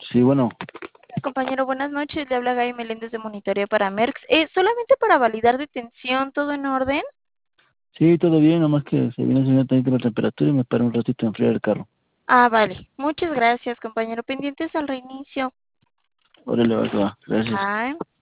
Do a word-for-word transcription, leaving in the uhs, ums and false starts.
Sí, bueno, Compañero, buenas noches. Le habla Gaby Meléndez de Monitoreo para Merx. Eh, solamente para validar detención, ¿todo en orden? sí, todo bien, nomás que se viene subiendo tantito la temperatura y me para un ratito a enfriar el carro. Ah, vale. Muchas gracias, compañero. Pendientes al reinicio. Órale, va, que va, gracias. Bye.